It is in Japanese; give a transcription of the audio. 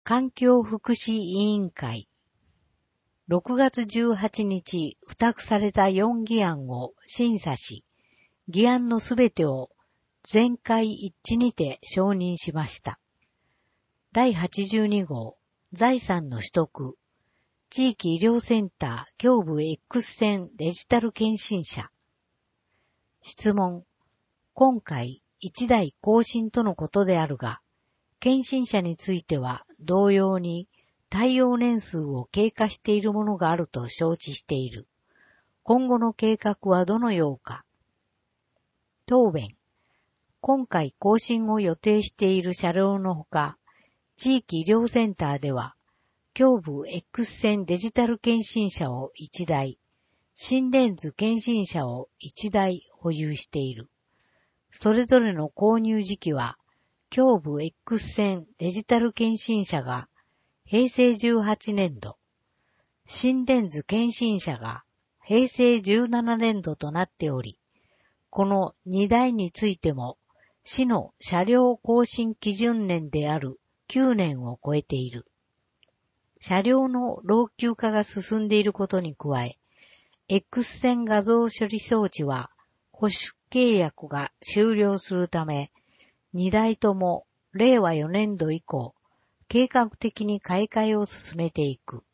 環境福祉委員会6月18日付託された4議案を審査し、議案のすべてを全会一致にて承認しました。第82号財産の取得地域医療センター胸部 X 線デジタル検診者。質問。今回1代更新とのことであるが、検診者については同様に対応年数を経過しているものがあると承知している。今後の計画はどのようか。答弁。今回更新を予定している車両のほか、地域医療センターでは、胸部 X 線デジタル検診車を1台、心電図検診車を1台保有している。それぞれの購入時期は、胸部 X 線デジタル検診車が平成18年度、心電図検診車が平成17年度となっており、この2台についても、市の車両更新基準年である9年を超えている。車両の老朽化が進んでいることに加え、X 線画像処理装置は保守契約が終了するため、2台とも令和4年度以降、計画的に買い替えを進めていく。